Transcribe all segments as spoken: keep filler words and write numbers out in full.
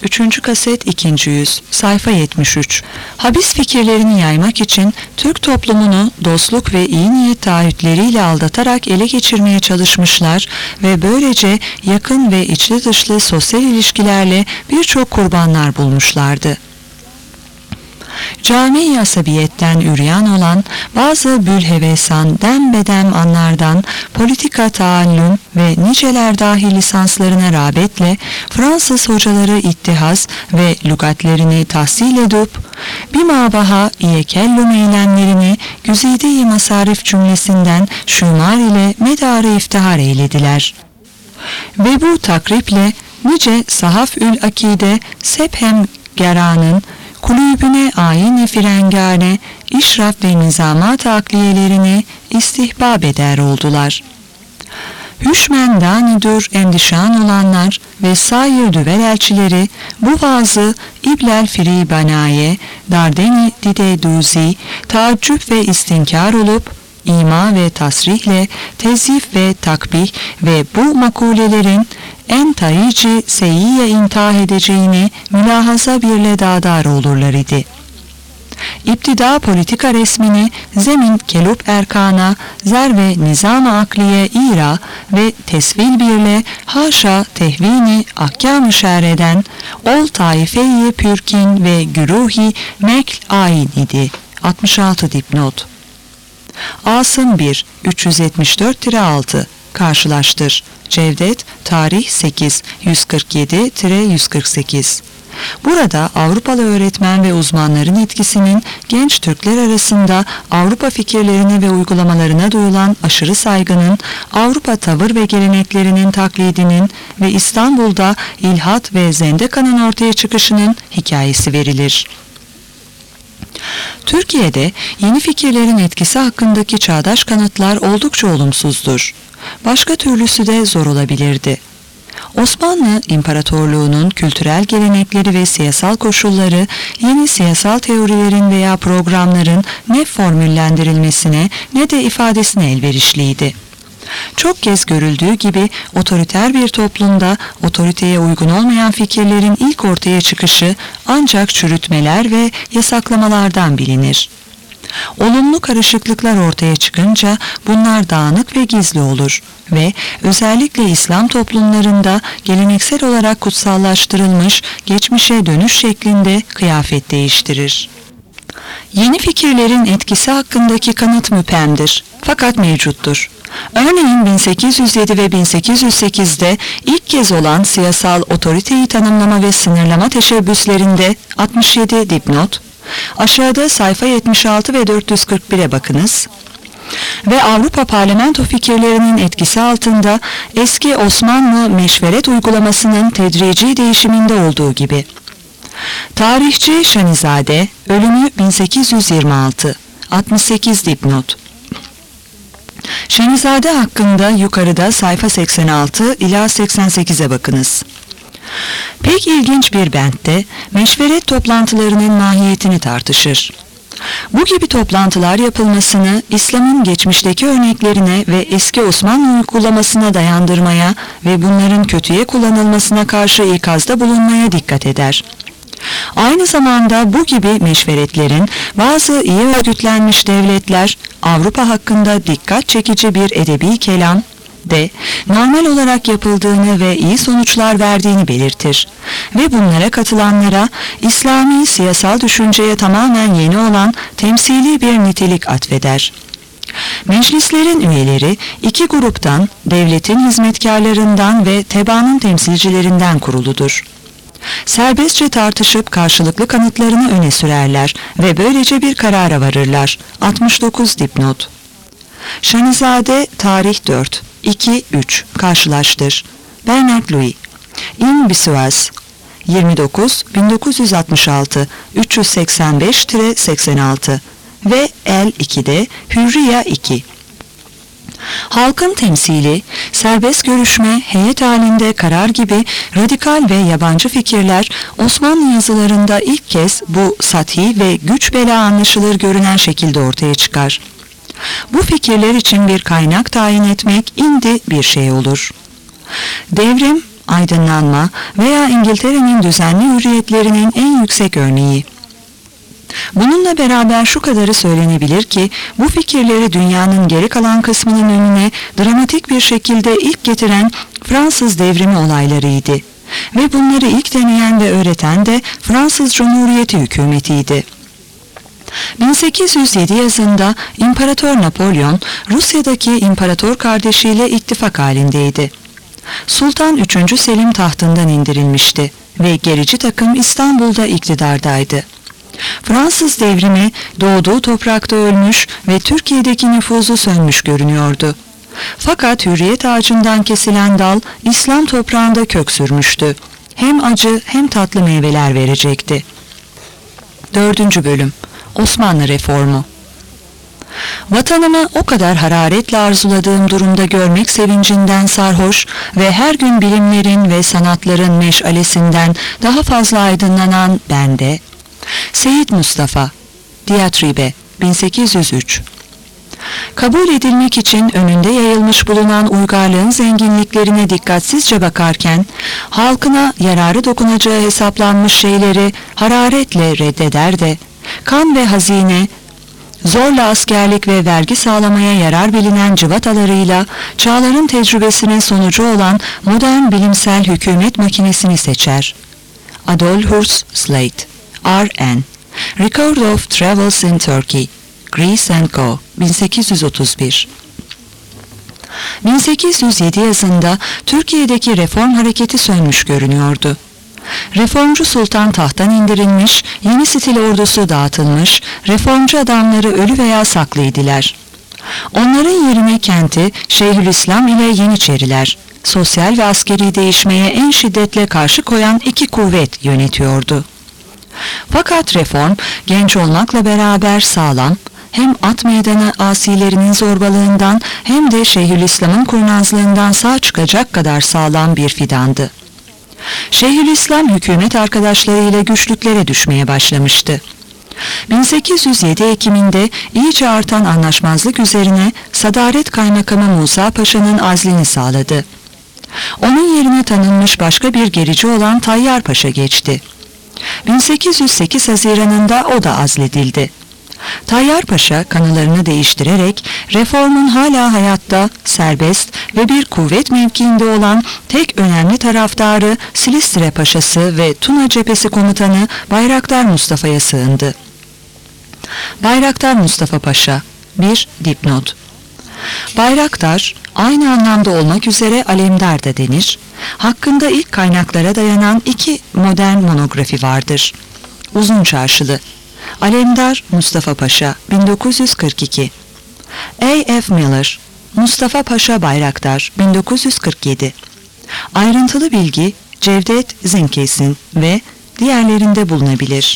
üçüncü kaset ikinci yüz, sayfa yetmiş üç. Habis fikirlerini yaymak için Türk toplumunu dostluk ve iyi niyet taahhütleriyle aldatarak ele geçirmeye çalışmışlar ve böylece yakın ve içli dışlı sosyal ilişkilerle birçok kurbanlar bulmuşlardı. Cami-i asabiyetten üryan olan bazı bülhevesan dembedem anlardan politika taallüm ve niceler dahi lisanslarına rağbetle Fransız hocaları ittihaz ve lügatlerini tahsil edip bimabaha iyekellüm eylemlerini güzide-i masarif cümlesinden şumar ile medarı iftihar eylediler. Ve bu takriple nice sahaf-ül akide sephem geranın kulübüne ayin-i firengane, işraf ve nizamat-ı akliyelerini istihbab eder oldular. Hüşmendanidur endişan olanlar ve sair düvel elçileri bu vaazı İblel Firi Banaye, Dardeni Dide Duzi, taaccüp ve istinkar olup, ima ve tasrihle tezyif ve takbih ve bu makulelerin en tayici seyyiye intah edeceğini mülahaza birle dağdar olurlar idi. İptida politika resmini zemin kelup erkana, zer ve nizam-ı akliye ira ve tesvil birle haşa tehvini ahkam-ı şer'eden ol taife-i pürkin ve güruhi mekl ayin idi. altmış altı dipnot. Asım bir, üç yüz yetmiş dört altı karşılaştır. Cevdet, tarih sekiz, yüz kırk yedi yüz kırk sekiz. Burada Avrupalı öğretmen ve uzmanların etkisinin genç Türkler arasında Avrupa fikirlerine ve uygulamalarına duyulan aşırı saygının, Avrupa tavır ve geleneklerinin taklidinin ve İstanbul'da ilhat ve zendekanın ortaya çıkışının hikayesi verilir. Türkiye'de yeni fikirlerin etkisi hakkındaki çağdaş kanıtlar oldukça olumsuzdur. Başka türlüsü de zor olabilirdi. Osmanlı İmparatorluğu'nun kültürel gelenekleri ve siyasal koşulları yeni siyasal teorilerin veya programların ne formüllendirilmesine ne de ifadesine elverişliydi. Çok kez görüldüğü gibi otoriter bir toplumda otoriteye uygun olmayan fikirlerin ilk ortaya çıkışı ancak çürütmeler ve yasaklamalardan bilinir. Olumlu karışıklıklar ortaya çıkınca bunlar dağınık ve gizli olur ve özellikle İslam toplumlarında geleneksel olarak kutsallaştırılmış geçmişe dönüş şeklinde kıyafet değiştirir. Yeni fikirlerin etkisi hakkındaki kanıt müphemdir fakat mevcuttur. Örneğin bin sekiz yüz yedi ve bin sekiz yüz sekizde ilk kez olan siyasal otoriteyi tanımlama ve sınırlama teşebbüslerinde altmış yedi dipnot, aşağıda sayfa yetmiş altı ve dört yüz kırk bire bakınız. Ve Avrupa parlamento fikirlerinin etkisi altında eski Osmanlı meşveret uygulamasının tedrici değişiminde olduğu gibi. Tarihçi Şanizade, ölümü bin sekiz yüz yirmi altı, altmış sekiz dipnot. Şanizade hakkında yukarıda sayfa seksen altı ila seksen sekize bakınız. Pek ilginç bir bentte meşveret toplantılarının mahiyetini tartışır. Bu gibi toplantılar yapılmasını İslam'ın geçmişteki örneklerine ve eski Osmanlı uygulamasına dayandırmaya ve bunların kötüye kullanılmasına karşı ikazda bulunmaya dikkat eder. Aynı zamanda bu gibi meşveretlerin bazı iyi örgütlenmiş devletler Avrupa hakkında dikkat çekici bir edebi kelam de normal olarak yapıldığını ve iyi sonuçlar verdiğini belirtir ve bunlara katılanlara İslami siyasal düşünceye tamamen yeni olan temsili bir nitelik atfeder. Meclislerin üyeleri iki gruptan, devletin hizmetkarlarından ve tebaanın temsilcilerinden kuruludur. Serbestçe tartışıp karşılıklı kanıtlarını öne sürerler ve böylece bir karara varırlar. altmış dokuz dipnot. Şanizade, tarih dört, iki üç karşılaştır. Bernard Louis, In Bissuaz, yirmi dokuz bin dokuz yüz altmış altı, üç yüz seksen beş seksen altı ve El iki'de Hürriye iki. Halkın temsili, serbest görüşme, heyet halinde karar gibi radikal ve yabancı fikirler Osmanlı yazılarında ilk kez bu sathi ve güç bela anlaşılır görünen şekilde ortaya çıkar. Bu fikirler için bir kaynak tayin etmek indi bir şey olur. Devrim, aydınlanma veya İngiltere'nin düzenli hürriyetlerinin en yüksek örneği. Bununla beraber şu kadarı söylenebilir ki bu fikirleri dünyanın geri kalan kısmının önüne dramatik bir şekilde ilk getiren Fransız devrimi olaylarıydı ve bunları ilk deneyen ve öğreten de Fransız Cumhuriyeti hükümetiydi. bin sekiz yüz yedi yazında İmparator Napolyon Rusya'daki imparator kardeşiyle ittifak halindeydi. Sultan üçüncü Selim tahtından indirilmişti ve gerici takım İstanbul'da iktidardaydı. Fransız devrimi doğduğu toprakta ölmüş ve Türkiye'deki nüfuzu sönmüş görünüyordu. Fakat hürriyet ağacından kesilen dal İslam toprağında kök sürmüştü. Hem acı hem tatlı meyveler verecekti. Dördüncü bölüm. Osmanlı Reformu. Vatanımı o kadar hararetle arzuladığım durumda görmek sevincinden sarhoş ve her gün bilimlerin ve sanatların meşalesinden daha fazla aydınlanan bende, Seyyid Mustafa, Diyatribe, bin sekiz yüz üç. Kabul edilmek için önünde yayılmış bulunan uygarlığın zenginliklerine dikkatsizce bakarken, halkına yararı dokunacağı hesaplanmış şeyleri hararetle reddeder de, kan ve hazine, zorla askerlik ve vergi sağlamaya yarar bilinen cıvatalarıyla çağların tecrübesinin sonucu olan modern bilimsel hükümet makinesini seçer. Adolphus Slate, R N Record of Travels in Turkey, Greece and Co. bin sekiz yüz otuz bir. bin sekiz yüz yedi yazında Türkiye'deki reform hareketi sönmüş görünüyordu. Reformcu sultan tahttan indirilmiş, yeni stil ordusu dağıtılmış, reformcu adamları ölü veya saklıydılar. Onların yerine kenti Şeyhülislam ile Yeniçeriler, sosyal ve askeri değişmeye en şiddetle karşı koyan iki kuvvet yönetiyordu. Fakat reform genç olmakla beraber sağlam, hem at meydanı asilerinin zorbalığından hem de Şeyhülislam'ın kurnazlığından sağ çıkacak kadar sağlam bir fidandı. Şeyhülislam hükümet arkadaşlarıyla güçlüklere düşmeye başlamıştı. bin sekiz yüz yedi Ekim'inde iyice artan anlaşmazlık üzerine Sadaret Kaymakamı Musa Paşa'nın azlini sağladı. Onun yerine tanınmış başka bir gerici olan Tayyar Paşa geçti. bin sekiz yüz sekiz Haziran'ında o da azledildi. Tayyar Paşa kanılarını değiştirerek reformun hala hayatta, serbest ve bir kuvvet mevkiinde olan tek önemli taraftarı Silistre Paşası ve Tuna Cephesi Komutanı Bayraktar Mustafa'ya sığındı. Bayraktar Mustafa Paşa. bir Dipnot. Bayraktar, aynı anlamda olmak üzere Alemdar da denir. Hakkında ilk kaynaklara dayanan iki modern monografi vardır. Uzun Çarşılı. Alemdar Mustafa Paşa, bin dokuz yüz kırk iki. A F Miller, Mustafa Paşa Bayraktar, bin dokuz yüz kırk yedi. Ayrıntılı bilgi Cevdet Zinkes'in ve diğerlerinde bulunabilir.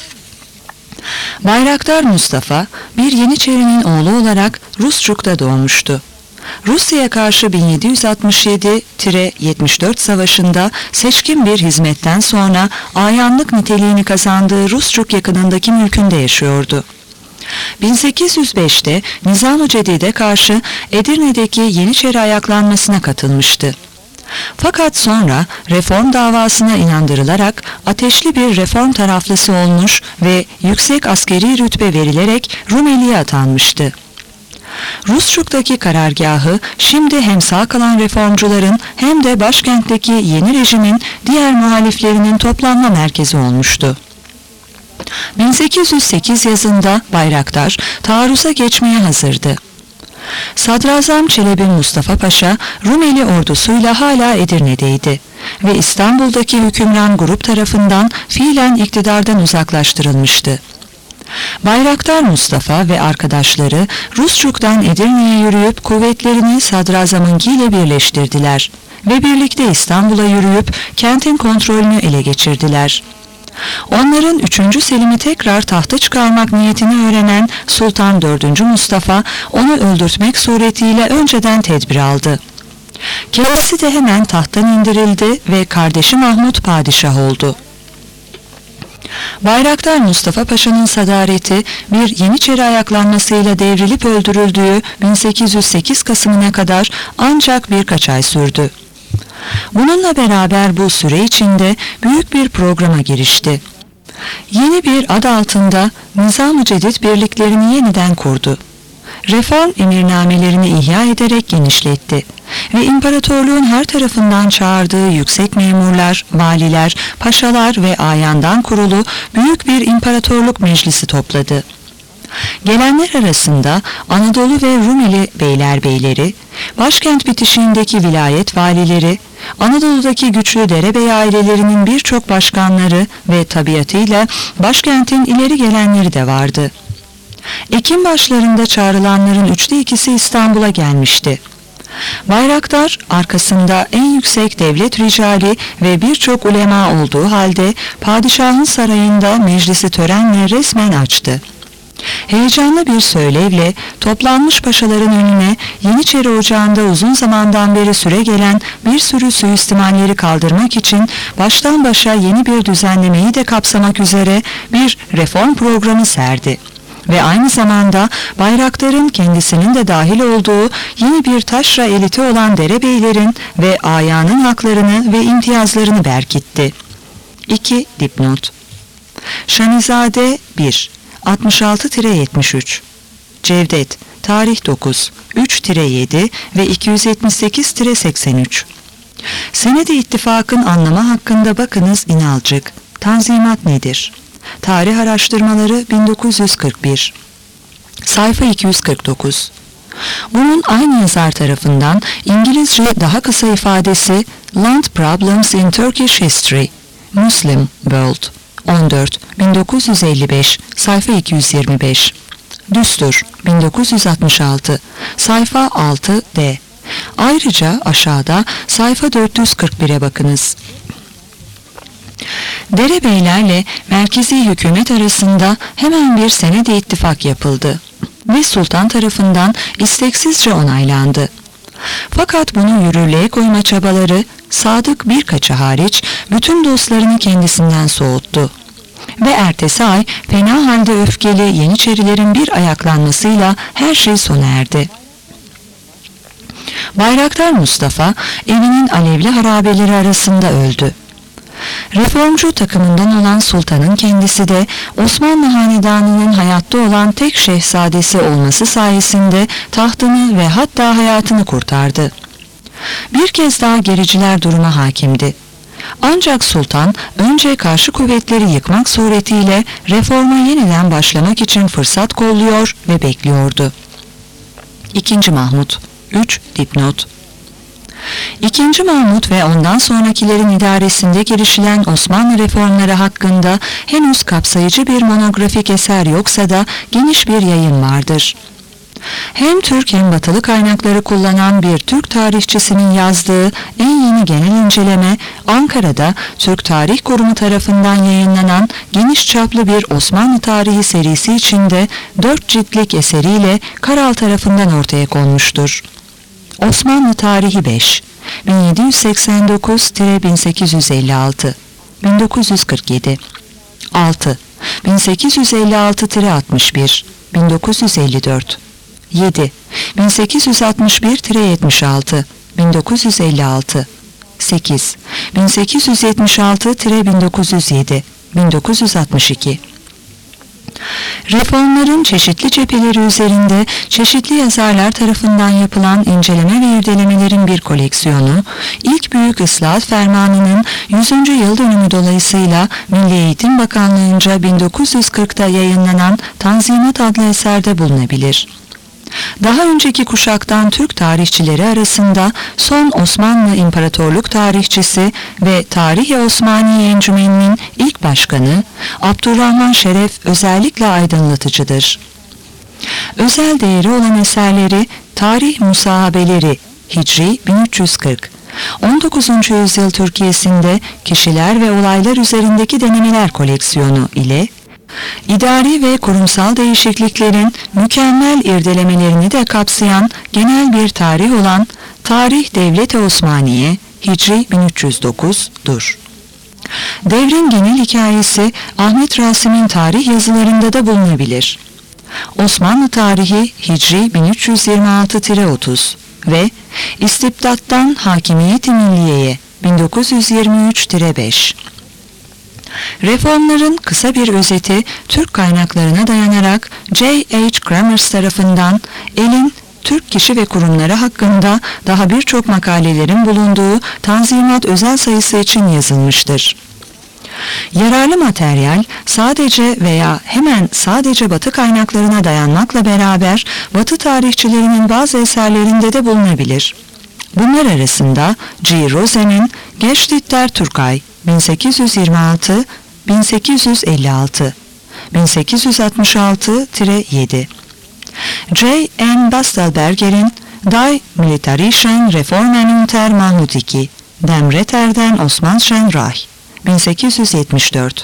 Bayraktar Mustafa, bir Yeniçerinin oğlu olarak Rusçuk'ta doğmuştu. Rusya'ya karşı bin yedi yüz altmış yedi yetmiş dört savaşında seçkin bir hizmetten sonra ayanlık niteliğini kazandığı Rusçuk yakınındaki mülkünde yaşıyordu. bin sekiz yüz beşte Nizam-ı Cedid'e karşı Edirne'deki Yeniçeri ayaklanmasına katılmıştı. Fakat sonra reform davasına inandırılarak ateşli bir reform taraflısı olmuş ve yüksek askeri rütbe verilerek Rumeli'ye atanmıştı. Rusçuk'taki karargahı şimdi hem sağ kalan reformcuların hem de başkentteki yeni rejimin diğer muhaliflerinin toplanma merkezi olmuştu. bin sekiz yüz sekiz yazında Bayraktar taarruza geçmeye hazırdı. Sadrazam Çelebi Mustafa Paşa Rumeli ordusuyla hala Edirne'deydi ve İstanbul'daki hükümran grup tarafından fiilen iktidardan uzaklaştırılmıştı. Bayraktar Mustafa ve arkadaşları Rusçuk'tan Edirne'ye yürüyüp kuvvetlerini sadrazamınkiyle birleştirdiler ve birlikte İstanbul'a yürüyüp kentin kontrolünü ele geçirdiler. Onların üçüncü Selim'i tekrar tahta çıkarmak niyetini öğrenen Sultan dördüncü Mustafa onu öldürtmek suretiyle önceden tedbir aldı. Kendisi de hemen tahttan indirildi ve kardeşi Mahmut padişah oldu. Bayraktar Mustafa Paşa'nın sadareti bir Yeniçeri ayaklanmasıyla devrilip öldürüldüğü bin sekiz yüz sekiz Kasım'ına kadar ancak birkaç ay sürdü. Bununla beraber bu süre içinde büyük bir programa girişti. Yeni bir ad altında Nizam-ı Cedid birliklerini yeniden kurdu. Reform emirnamelerini ihya ederek genişletti ve imparatorluğun her tarafından çağırdığı yüksek memurlar, valiler, paşalar ve ayandan kurulu büyük bir imparatorluk meclisi topladı. Gelenler arasında Anadolu ve Rumeli beylerbeyleri, başkent bitişiğindeki vilayet valileri, Anadolu'daki güçlü derebey ailelerinin birçok başkanları ve tabiatıyla başkentin ileri gelenleri de vardı. Ekim başlarında çağrılanların üçte ikisi İstanbul'a gelmişti. Bayraktar arkasında en yüksek devlet ricali ve birçok ulema olduğu halde padişahın sarayında meclisi törenle resmen açtı. Heyecanlı bir söylevle toplanmış paşaların önüne Yeniçeri Ocağı'nda uzun zamandan beri süre gelen bir sürü suistimalleri kaldırmak için baştan başa yeni bir düzenlemeyi de kapsamak üzere bir reform programı serdi. Ve aynı zamanda Bayraktar'ın kendisinin de dahil olduğu yeni bir taşra eliti olan derebeylerin ve ayanın haklarını ve imtiyazlarını berkitti. iki. Dipnot Şanizade bir altmış altı yetmiş üç Cevdet Tarih dokuz üç yedi ve iki yüz yetmiş sekiz seksen üç Senedi İttifak'ın anlamı hakkında bakınız İnalcık. Tanzimat nedir? Tarih Araştırmaları bin dokuz yüz kırk bir Sayfa iki yüz kırk dokuz Bunun aynı yazar tarafından İngilizce daha kısa ifadesi Land Problems in Turkish History Muslim World on dört bin dokuz yüz elli beş sayfa iki yüz yirmi beş Düstur bin dokuz yüz altmış altı sayfa altı D Ayrıca aşağıda sayfa dört yüz kırk bire bakınız. Derebeylerle merkezi hükümet arasında hemen bir senedi ittifak yapıldı ve sultan tarafından isteksizce onaylandı. Fakat bunu yürürlüğe koyma çabaları sadık birkaçı hariç bütün dostlarını kendisinden soğuttu. Ve ertesi ay fena halde öfkeli Yeniçerilerin bir ayaklanmasıyla her şey sona erdi. Bayraktar Mustafa evinin alevli harabeleri arasında öldü. Reformcu takımından olan sultanın kendisi de Osmanlı hanedanının hayatta olan tek şehzadesi olması sayesinde tahtını ve hatta hayatını kurtardı. Bir kez daha gericiler duruma hakimdi. Ancak sultan önce karşı kuvvetleri yıkmak suretiyle reforma yeniden başlamak için fırsat kolluyor ve bekliyordu. İkinci Mahmut üç. Dipnot İkinci Mahmut ve ondan sonrakilerin idaresinde girişilen Osmanlı reformları hakkında henüz kapsayıcı bir monografik eser yoksa da geniş bir yayın vardır. Hem Türk hem batılı kaynakları kullanan bir Türk tarihçisinin yazdığı en yeni genel inceleme, Ankara'da Türk Tarih Kurumu tarafından yayınlanan geniş çaplı bir Osmanlı tarihi serisi içinde dört ciltlik eseriyle Karal tarafından ortaya konmuştur. Osmanlı Tarihi beş bin yedi yüz seksen dokuz bin sekiz yüz elli altı bin dokuz yüz kırk yedi altı bin sekiz yüz elli altı altmış bir bin dokuz yüz elli dört yedi bin sekiz yüz altmış bir yetmiş altı bin dokuz yüz elli altı sekiz bin sekiz yüz yetmiş altı bin dokuz yüz yedi bin dokuz yüz altmış iki Reformların çeşitli cepheleri üzerinde çeşitli yazarlar tarafından yapılan inceleme ve irdelemelerin bir koleksiyonu, ilk Büyük Islahat Fermanı'nın yüzüncü yıl dönümü dolayısıyla Milli Eğitim Bakanlığı'nca bin dokuz yüz kırkta yayınlanan Tanzimat adlı eserde bulunabilir. Daha önceki kuşaktan Türk tarihçileri arasında son Osmanlı İmparatorluk tarihçisi ve Tarih-i Osmaniye Encümeni'nin ilk başkanı Abdurrahman Şeref özellikle aydınlatıcıdır. Özel değeri olan eserleri Tarih Musahabeleri Hicri bin üç yüz kırk, on dokuzuncu yüzyıl Türkiye'sinde kişiler ve olaylar üzerindeki denemeler koleksiyonu ile İdari ve kurumsal değişikliklerin mükemmel irdelemelerini de kapsayan genel bir tarih olan Tarih Devlet-i Osmaniye Hicri bin üç yüz dokuz'dur. Devrin genel hikayesi Ahmet Rasim'in tarih yazılarında da bulunabilir. Osmanlı Tarihi Hicri bin üç yüz yirmi altı otuz ve İstibdattan Hakimiyet-i Milliye'ye bin dokuz yüz yirmi üç beş. Reformların kısa bir özeti Türk kaynaklarına dayanarak J H Kramers tarafından elin Türk kişi ve kurumları hakkında daha birçok makalelerin bulunduğu Tanzimat özel sayısı için yazılmıştır. Yararlı materyal sadece veya hemen sadece Batı kaynaklarına dayanmakla beraber Batı tarihçilerinin bazı eserlerinde de bulunabilir. Bunlar arasında G. Rosen'in Geschichte Türkei bin sekiz yüz yirmi altı - bin sekiz yüz elli altı, bin sekiz yüz altmış altı yedi, J. N. Bastelberger'in Die Militarischen Reformen unter Mahmud the Second, Dem Retter'den Osmanschen Reich bin sekiz yüz yetmiş dört,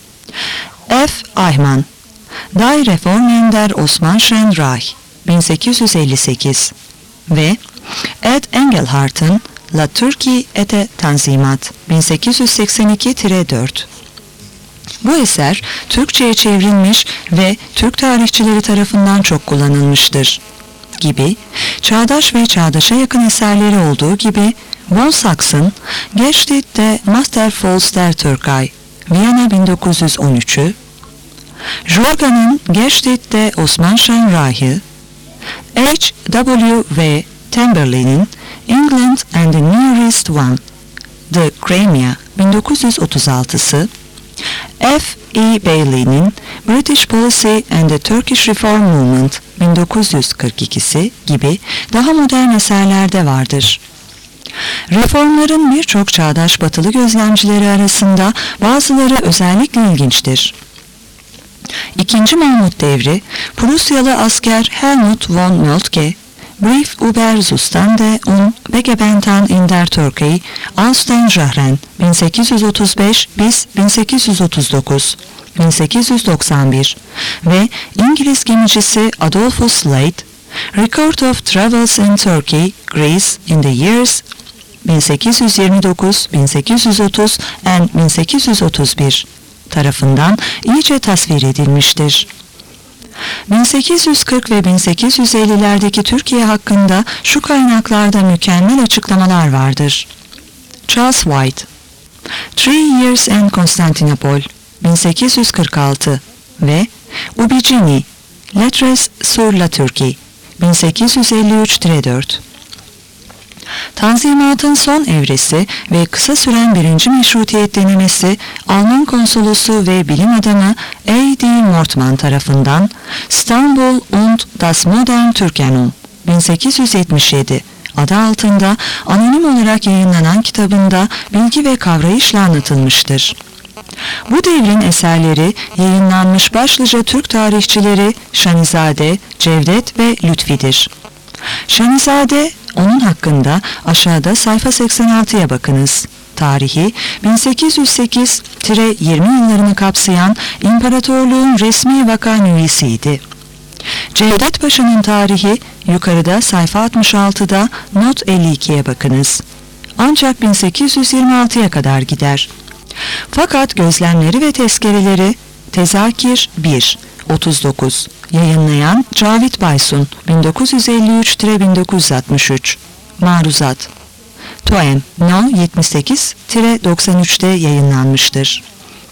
F. Eichmann Die Reformen der Osmanschen Reich bin sekiz yüz elli sekiz ve Ed Engelhart'ın La Türkiye ete Tanzimat bin sekiz yüz seksen iki dört. Bu eser Türkçe'ye çevrilmiş ve Türk tarihçileri tarafından çok kullanılmıştır. Gibi, çağdaş ve çağdaşa yakın eserleri olduğu gibi Von Sax'ın Geschichte Mastervolks der Türkei, Viyana bin dokuz yüz on üçü, Jorgan'ın Geschichte Osmanschen Reich'ı, H W V Tamberlin'in England and the Near East One, The Crimea bin dokuz yüz otuz altısı, F. E. Bailey'nin British Policy and the Turkish Reform Movement bin dokuz yüz kırk ikisi gibi daha modern eserlerde vardır. Reformların birçok çağdaş batılı gözlemcileri arasında bazıları özellikle ilginçtir. İkinci Mahmut devri, Prusyalı asker Helmut von Moltke, Brief über Zustande und Begebenheiten in der Türkei aus den Jahren bin sekiz yüz otuz beş bis bin sekiz yüz otuz dokuz, bin sekiz yüz doksan bir ve İngiliz gemicisi Adolphus Slade, Record of Travels in Turkey, Greece in the years bin sekiz yüz yirmi dokuz - bin sekiz yüz otuz and bin sekiz yüz otuz bir tarafından iyice tasvir edilmiştir. bin sekiz yüz kırk ve bin sekiz yüz ellilerdeki Türkiye hakkında şu kaynaklarda mükemmel açıklamalar vardır. Charles White, Three Years in Constantinople bin sekiz yüz kırk altı ve Ubicini, Lettres sur la Turquie bin sekiz yüz elli üç dört. Tanzimat'ın son evresi ve kısa süren birinci meşrutiyet denemesi Alman konsolosu ve bilim adamı A D Mortman tarafından İstanbul und das modern Türkenum bin sekiz yüz yetmiş yedi adı altında anonim olarak yayınlanan kitabında bilgi ve kavrayışla anlatılmıştır. Bu devrin eserleri yayınlanmış başlıca Türk tarihçileri Şanizade, Cevdet ve Lütfi'dir. Şanizade, onun hakkında aşağıda sayfa seksen altıya bakınız. Tarihi bin sekiz yüz sekiz yirmi yıllarını kapsayan imparatorluğun resmi vakanüvisiydi. Cevdet Paşa'nın tarihi yukarıda sayfa altmış altıda not elli ikiye bakınız. Ancak bin sekiz yüz yirmi altıya kadar gider. Fakat gözlemleri ve tezkereleri Tezakir bir otuz dokuz yayınlayan Cavit Baysun bin dokuz yüz elli üç bin dokuz yüz altmış üç Maruzat Toem No yetmiş sekiz doksan üçte yayınlanmıştır.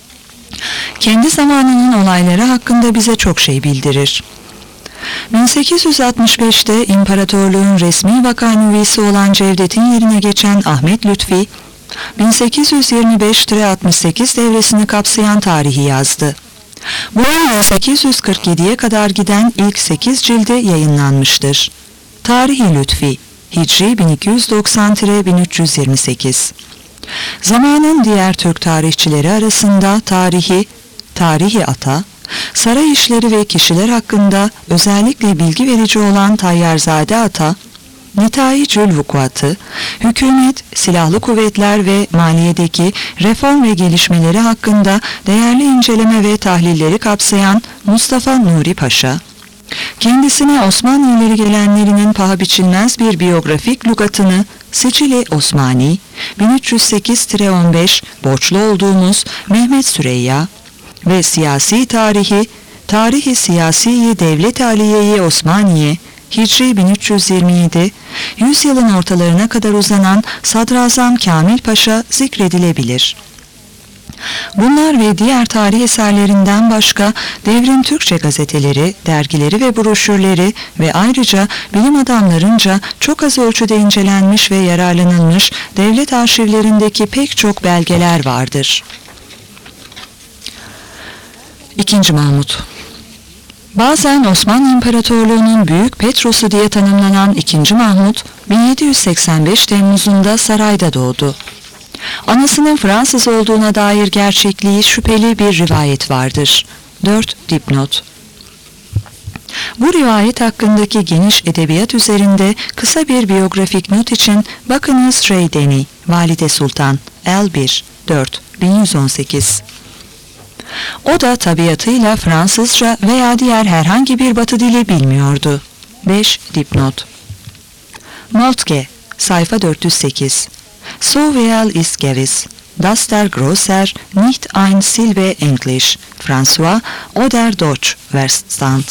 Kendi zamanının olayları hakkında bize çok şey bildirir. bin sekiz yüz altmış beşte imparatorluğun resmi vakanüvisi olan Cevdet'in yerine geçen Ahmet Lütfi, bin sekiz yüz yirmi beş altmış sekiz devresini kapsayan tarihi yazdı. Bu bin sekiz yüz kırk yediye kadar giden ilk sekiz cilde yayınlanmıştır. Tarihi Lütfi, Hicri bin iki yüz doksan bin üç yüz yirmi sekiz. Zamanın diğer Türk tarihçileri arasında tarihi, tarihi ata, saray işleri ve kişiler hakkında özellikle bilgi verici olan Tayyarzade Ata, Netâicül Vukuatı, hükümet, silahlı kuvvetler ve maliyedeki reform ve gelişmeleri hakkında değerli inceleme ve tahlilleri kapsayan Mustafa Nuri Paşa, kendisine Osmanlı ileri gelenlerinin paha biçilmez bir biyografik lügatını Sicili Osmani, bin üç yüz sekiz on beş borçlu olduğumuz Mehmet Süreyya ve siyasi tarihi, Tarihi Siyasi Devlet Aliye-i Osmaniye, Hicri bin üç yüz yirmi yedi, yüzyılın ortalarına kadar uzanan Sadrazam Kamil Paşa zikredilebilir. Bunlar ve diğer tarih eserlerinden başka devrin Türkçe gazeteleri, dergileri ve broşürleri ve ayrıca bilim adamlarınca çok az ölçüde incelenmiş ve yararlanılmış devlet arşivlerindeki pek çok belgeler vardır. İkinci Mahmut. Bazen Osmanlı İmparatorluğu'nun Büyük Petros'u diye tanımlanan ikinci Mahmut, bin yedi yüz seksen beş Temmuz'unda sarayda doğdu. Anasının Fransız olduğuna dair gerçekliği şüpheli bir rivayet vardır. dört Dipnot. Bu rivayet hakkındaki geniş edebiyat üzerinde kısa bir biyografik not için bakınız Ray Denny, Valide Sultan, L bir, dört, bin yüz on sekiz. O da tabiatıyla Fransızca veya diğer herhangi bir batı dili bilmiyordu. beş Dipnot. Moltke, sayfa dört yüz sekiz. So well ist gewiss, dass der Grosser nicht ein Silbe Englisch, François oder Deutsch verstand.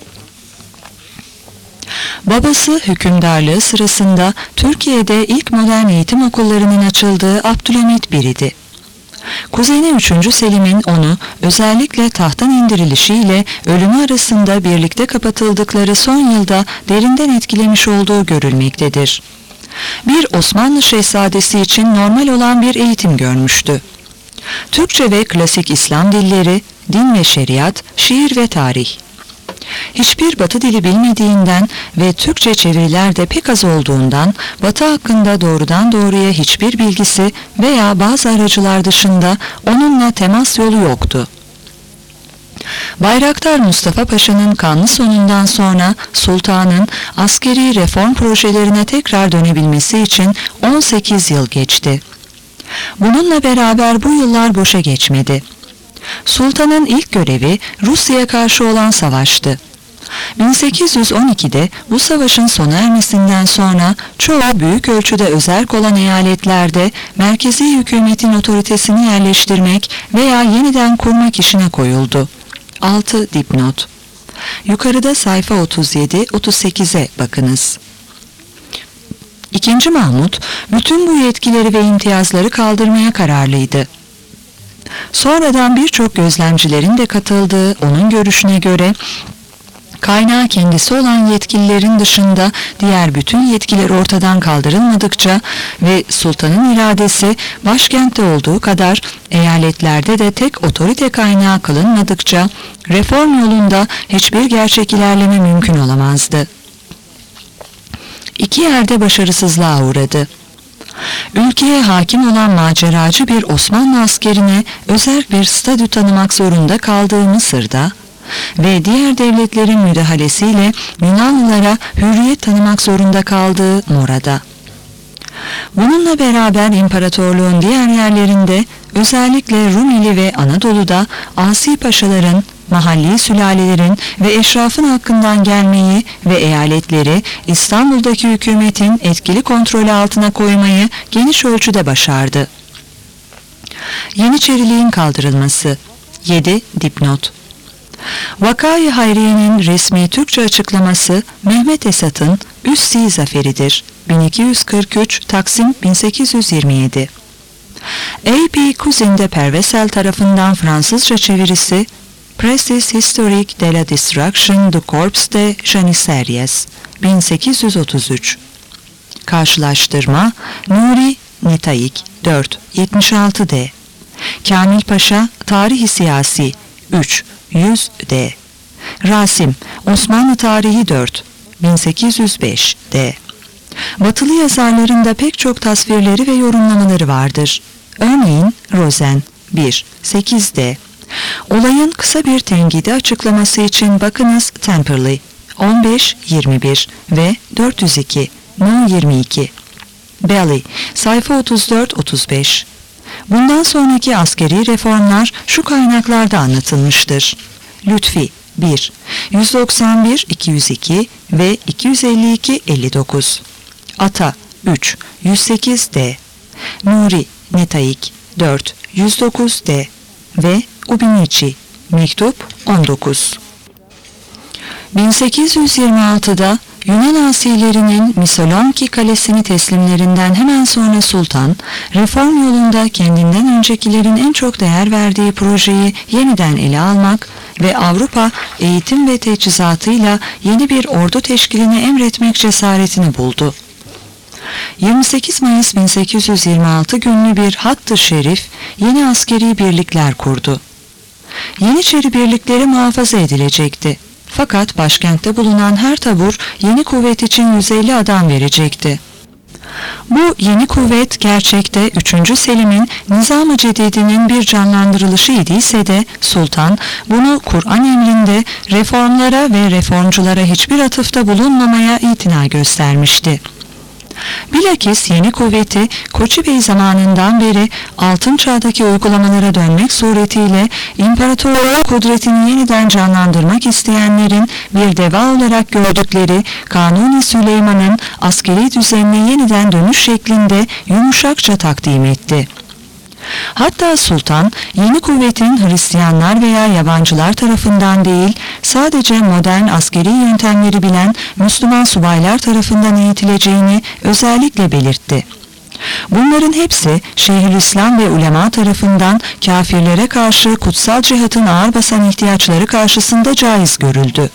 Babası hükümdarlığı sırasında Türkiye'de ilk modern eğitim okullarının açıldığı Abdülhamit biriydi. Kuzeni üçüncü Selim'in onu özellikle tahttan indirilişiyle ölümü arasında birlikte kapatıldıkları son yılda derinden etkilemiş olduğu görülmektedir. Bir Osmanlı şehzadesi için normal olan bir eğitim görmüştü. Türkçe ve klasik İslam dilleri, din ve şeriat, şiir ve tarih. Hiçbir Batı dili bilmediğinden ve Türkçe çeviriler de pek az olduğundan Batı hakkında doğrudan doğruya hiçbir bilgisi veya bazı aracılar dışında onunla temas yolu yoktu. Bayraktar Mustafa Paşa'nın kanlı sonundan sonra sultanın askeri reform projelerine tekrar dönebilmesi için on sekiz yıl geçti. Bununla beraber bu yıllar boşa geçmedi. Sultanın ilk görevi Rusya'ya karşı olan savaştı. bin sekiz yüz on ikide bu savaşın sona ermesinden sonra çoğu büyük ölçüde özerk olan eyaletlerde merkezi hükümetin otoritesini yerleştirmek veya yeniden kurmak işine koyuldu. altı Dipnot. Yukarıda sayfa otuz yedi otuz sekize bakınız. İkinci Mahmut bütün bu yetkileri ve imtiyazları kaldırmaya kararlıydı. Sonradan birçok gözlemcilerin de katıldığı onun görüşüne göre kaynağı kendisi olan yetkililerin dışında diğer bütün yetkiler ortadan kaldırılmadıkça ve sultanın iradesi başkentte olduğu kadar eyaletlerde de tek otorite kaynağı kılınmadıkça reform yolunda hiçbir gerçek ilerleme mümkün olamazdı. İki yerde başarısızlığa uğradı. Ülkeye hakim olan maceracı bir Osmanlı askerine özel bir statü tanımak zorunda kaldığı Mısır'da ve diğer devletlerin müdahalesiyle Yunanlılara hürriyet tanımak zorunda kaldığı Mora'da. Bununla beraber imparatorluğun diğer yerlerinde, özellikle Rumeli ve Anadolu'da asi paşaların, mahalli sülalelerin ve eşrafın hakkından gelmeyi ve eyaletleri İstanbul'daki hükümetin etkili kontrolü altına koymayı geniş ölçüde başardı. Yeniçeriliğin kaldırılması. yedi Dipnot. Vakayı Hayriye'nin resmi Türkçe açıklaması Mehmet Esat'ın Üssi Zaferi'dir. bin iki yüz kırk üç Taksim bin sekiz yüz yirmi yedi. A P Cousin de Pervesel tarafından Fransızca çevirisi Précis historique de la destruction du corps de Janissaries bin sekiz yüz otuz üç. Karşılaştırma Nuri Netaik dört yetmiş altı D. Kamil Paşa Tarihi Siyasi üç yüz D. Rasim Osmanlı Tarihi dört bin sekiz yüz beş D. Batılı yazarların da pek çok tasvirleri ve yorumlamaları vardır. Örneğin Rosen bir sekiz D. Olayın kısa bir tenkidi açıklaması için bakınız Temperley on beş yirmi bir ve dört yüz iki No yirmi iki. Bailey sayfa otuz dört otuz beş. Bundan sonraki askeri reformlar şu kaynaklarda anlatılmıştır. Lütfi bir yüz doksan bir iki yüz iki ve iki yüz elli iki elli dokuz. Ata üç yüz sekiz D. Nuri Netaik dört yüz dokuz D ve Ubinici mektup on dokuz. bin sekiz yüz yirmi altıda Yunan asilerinin Missolonghi Kalesi'ni teslimlerinden hemen sonra sultan, reform yolunda kendinden öncekilerin en çok değer verdiği projeyi yeniden ele almak ve Avrupa eğitim ve teçhizatıyla yeni bir ordu teşkilini emretmek cesaretini buldu. yirmi sekiz Mayıs bin sekiz yüz yirmi altı günlü bir Hatt-ı Şerif yeni askeri birlikler kurdu. Yeniçeri birlikleri muhafaza edilecekti. Fakat başkentte bulunan her tabur yeni kuvvet için yüz elli adam verecekti. Bu yeni kuvvet gerçekte üçüncü Selim'in Nizam-ı Cedid'inin bir canlandırılışı idiyse de sultan bunu Kur'an emrinde reformlara ve reformculara hiçbir atıfta bulunmamaya itina göstermişti. Bilakis yeni kuvveti Koçi Bey zamanından beri altın çağdaki uygulamalara dönmek suretiyle imparatorluğun kudretini yeniden canlandırmak isteyenlerin bir deva olarak gördükleri Kanuni Süleyman'ın askeri düzenine yeniden dönüş şeklinde yumuşakça takdim etti. Hatta sultan yeni kuvvetin Hristiyanlar veya yabancılar tarafından değil, sadece modern askeri yöntemleri bilen Müslüman subaylar tarafından eğitileceğini özellikle belirtti. Bunların hepsi Şeyhülislam ve ulema tarafından kafirlere karşı kutsal cihatın ağır basan ihtiyaçları karşısında caiz görüldü.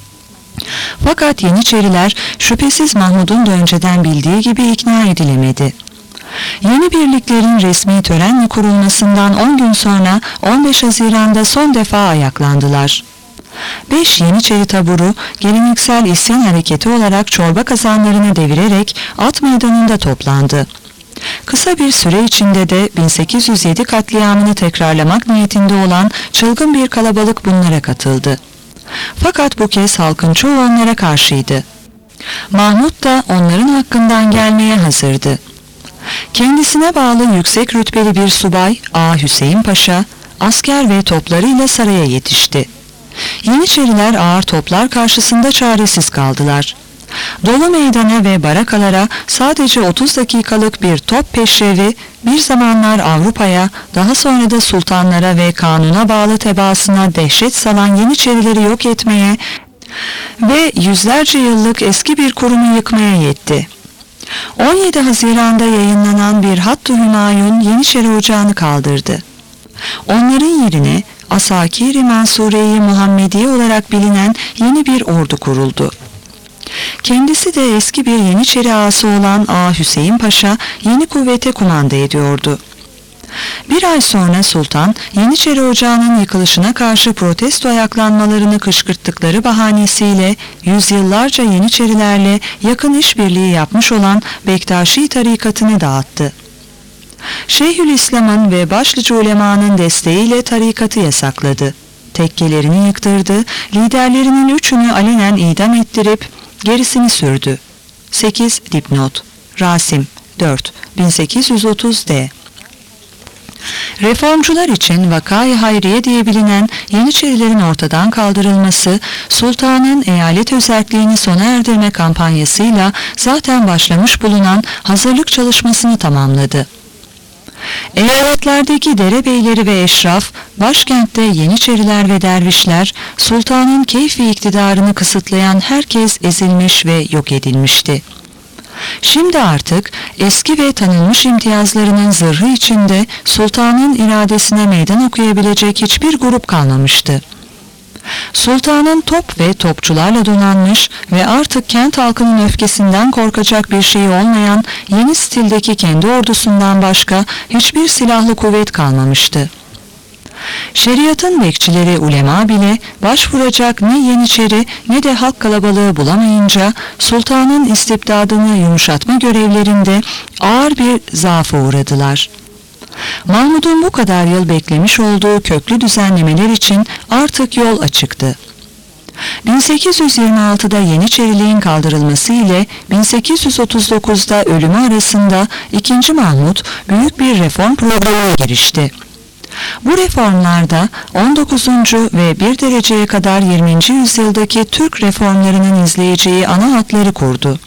Fakat Yeniçeriler şüphesiz Mahmud'un da önceden bildiği gibi ikna edilemedi. Yeni birliklerin resmi törenle kurulmasından on gün sonra on beş Haziran'da son defa ayaklandılar. Beş Yeniçeri taburu geleneksel isyan hareketi olarak çorba kazanlarını devirerek at meydanında toplandı. Kısa bir süre içinde de bin sekiz yüz yedi katliamını tekrarlamak niyetinde olan çılgın bir kalabalık bunlara katıldı. Fakat bu kez halkın çoğu onlara karşıydı. Mahmud da onların hakkından gelmeye hazırdı. Kendisine bağlı yüksek rütbeli bir subay Ağa Hüseyin Paşa, asker ve toplarıyla saraya yetişti. Yeniçeriler ağır toplar karşısında çaresiz kaldılar. Dolu meydana ve barakalara sadece otuz dakikalık bir top peşrevi bir zamanlar Avrupa'ya, daha sonra da sultanlara ve kanuna bağlı tebaasına dehşet salan Yeniçerileri yok etmeye ve yüzlerce yıllık eski bir kurumu yıkmaya yetti. on yedi Haziran'da yayınlanan bir Hatt-ı Hümayun Yeniçeri Ocağı'nı kaldırdı. Onların yerine Asakir-i Mansure-i Muhammediye olarak bilinen yeni bir ordu kuruldu. Kendisi de eski bir Yeniçeri ağası olan Ağa Hüseyin Paşa yeni kuvvete kumanda ediyordu. Bir ay sonra sultan, Yeniçeri Ocağı'nın yıkılışına karşı protesto ayaklanmalarını kışkırttıkları bahanesiyle yüzyıllarca Yeniçerilerle yakın işbirliği yapmış olan Bektaşi tarikatını dağıttı. Şeyhülislam'ın ve başlıca ulemanın desteğiyle tarikatı yasakladı. Tekkelerini yıktırdı, liderlerinin üçünü alenen idam ettirip gerisini sürdü. sekiz Dipnot Rasim dört bin sekiz yüz otuz D Reformcular için Vakâ-i Hayriye diye bilinen Yeniçerilerin ortadan kaldırılması, sultanın eyalet özerkliğini sona erdirme kampanyasıyla zaten başlamış bulunan hazırlık çalışmasını tamamladı. Eyaletlerdeki derebeyleri ve eşraf, başkentte Yeniçeriler ve dervişler, sultanın keyfi iktidarını kısıtlayan herkes ezilmiş ve yok edilmişti. Şimdi artık eski ve tanınmış imtiyazlarının zırhı içinde sultanın iradesine meydan okuyabilecek hiçbir grup kalmamıştı. Sultanın top ve topçularla donanmış ve artık kent halkının öfkesinden korkacak bir şey olmayan yeni stildeki kendi ordusundan başka hiçbir silahlı kuvvet kalmamıştı. Şeriatın bekçileri ulema bile başvuracak ne Yeniçeri ne de halk kalabalığı bulamayınca sultanın istibdadını yumuşatma görevlerinde ağır bir zaafa uğradılar. Mahmud'un bu kadar yıl beklemiş olduğu köklü düzenlemeler için artık yol açıktı. bin sekiz yüz yirmi altıda Yeniçeriliğin kaldırılması ile bin sekiz yüz otuz dokuzda ölümü arasında ikinci Mahmud büyük bir reform programına girişti. Bu reformlarda on dokuzuncu ve bir dereceye kadar yirminci yüzyıldaki Türk reformlarının izleyeceği ana hatları kurdu.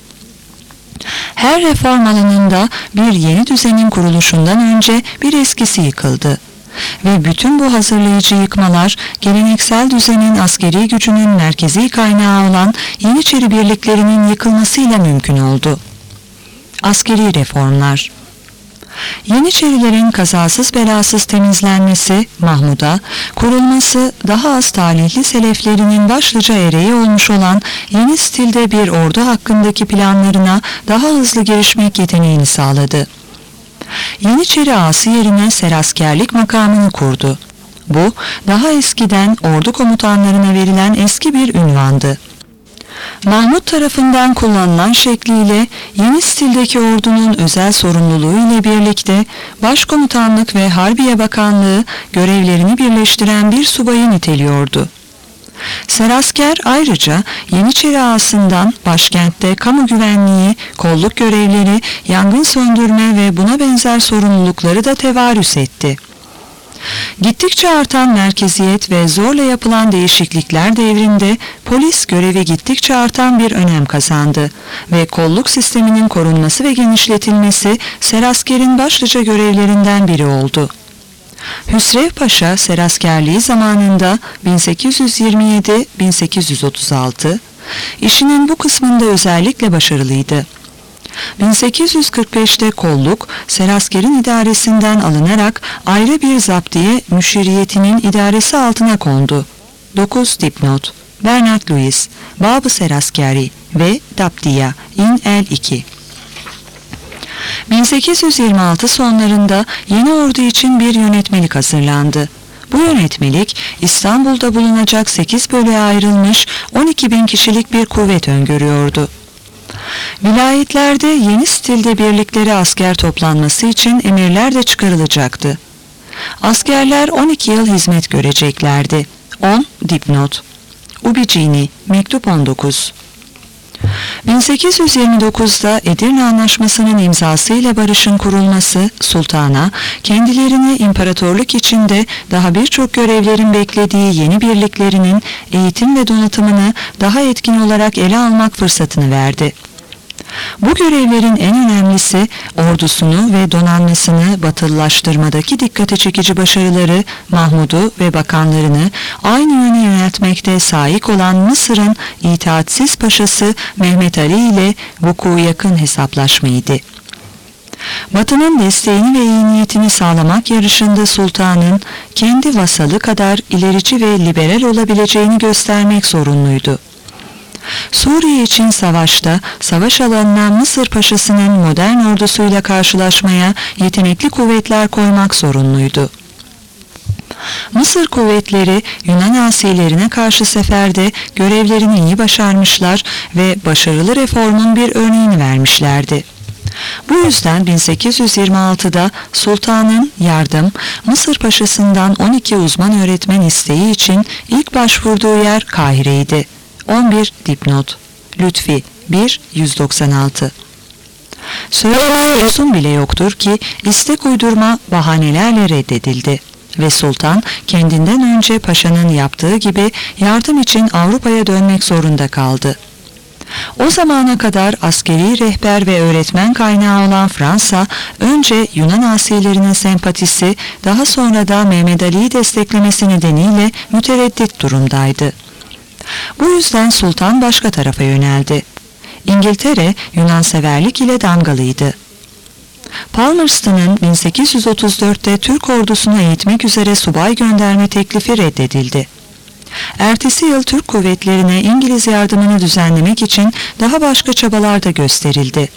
Her reform alanında bir yeni düzenin kuruluşundan önce bir eskisi yıkıldı. ve bütün bu hazırlayıcı yıkmalar geleneksel düzenin askeri gücünün merkezi kaynağı olan Yeniçeri birliklerinin yıkılmasıyla mümkün oldu. Askeri reformlar. Yeniçerilerin kazasız belasız temizlenmesi Mahmud'a, kurulması daha az talihli seleflerinin başlıca ereği olmuş olan yeni stilde bir ordu hakkındaki planlarına daha hızlı girişmek yeteneğini sağladı. Yeniçeri ağası yerine seraskerlik makamını kurdu. Bu, daha eskiden ordu komutanlarına verilen eski bir ünvandı. Mahmud tarafından kullanılan şekliyle yeni stildeki ordunun özel sorumluluğu ile birlikte Başkomutanlık ve Harbiye Bakanlığı görevlerini birleştiren bir subayı niteliyordu. Serasker ayrıca Yeniçeri ağasından başkentte kamu güvenliği, kolluk görevleri, yangın söndürme ve buna benzer sorumlulukları da tevarüs etti. Gittikçe artan merkeziyet ve zorla yapılan değişiklikler devrinde polis görevi gittikçe artan bir önem kazandı ve kolluk sisteminin korunması ve genişletilmesi seraskerin başlıca görevlerinden biri oldu. Hüsrev Paşa seraskerliği zamanında bin sekiz yüz yirmi yedi - bin sekiz yüz otuz altı işinin bu kısmında özellikle başarılıydı. bin sekiz yüz kırk beşte kolluk, seraskerin idaresinden alınarak ayrı bir zaptiye müşiriyetinin idaresi altına kondu. dokuz dipnot. Bernard Lewis, Bab-ı Seraskeri ve Daptiya, İn el iki. bin sekiz yüz yirmi altı sonlarında yeni ordu için bir yönetmelik hazırlandı. Bu yönetmelik İstanbul'da bulunacak sekiz bölüğe ayrılmış on iki bin kişilik bir kuvvet öngörüyordu. Vilayetlerde yeni stilde birliklere asker toplanması için emirler de çıkarılacaktı. Askerler on iki yıl hizmet göreceklerdi. on dipnot. Ubicini, mektup on dokuz. bin sekiz yüz yirmi dokuzda Edirne Anlaşması'nın imzasıyla barışın kurulması sultana, kendilerini imparatorluk içinde daha birçok görevlerin beklediği yeni birliklerinin eğitim ve donatımını daha etkin olarak ele almak fırsatını verdi. Bu görevlerin en önemlisi ordusunu ve donanmasını batılılaştırmadaki dikkate çekici başarıları Mahmud'u ve bakanlarını aynı yöne yöneltmekte sahip olan Mısır'ın itaatsiz paşası Mehmet Ali ile vuku yakın hesaplaşmaydı. Batı'nın desteğini ve iyi niyetini sağlamak yarışında sultanın kendi vasalı kadar ilerici ve liberal olabileceğini göstermek zorunluydu. Suriye için savaşta savaş alanına Mısır Paşası'nın modern ordusuyla karşılaşmaya yetenekli kuvvetler koymak zorunluydu. Mısır kuvvetleri Yunan asilerine karşı seferde görevlerini iyi başarmışlar ve başarılı reformun bir örneğini vermişlerdi. Bu yüzden bin sekiz yüz yirmi altıda sultanın yardım Mısır Paşası'ndan on iki uzman öğretmen isteği için ilk başvurduğu yer Kahire'ydi. on bir dipnot. Lütfi bir yüz doksan altı. Söylemeye lüzum bile yoktur ki istek uydurma bahanelerle reddedildi ve sultan kendinden önce paşanın yaptığı gibi yardım için Avrupa'ya dönmek zorunda kaldı. O zamana kadar askeri rehber ve öğretmen kaynağı olan Fransa, önce Yunan asilerine sempatisi, daha sonra da Mehmet Ali'yi desteklemesi nedeniyle mütereddit durumdaydı. Bu yüzden sultan başka tarafa yöneldi. İngiltere, Yunanseverlik ile damgalıydı. Palmerston'ın bin sekiz yüz otuz dörtte Türk ordusunu eğitmek üzere subay gönderme teklifi reddedildi. Ertesi yıl Türk kuvvetlerine İngiliz yardımını düzenlemek için daha başka çabalar da gösterildi.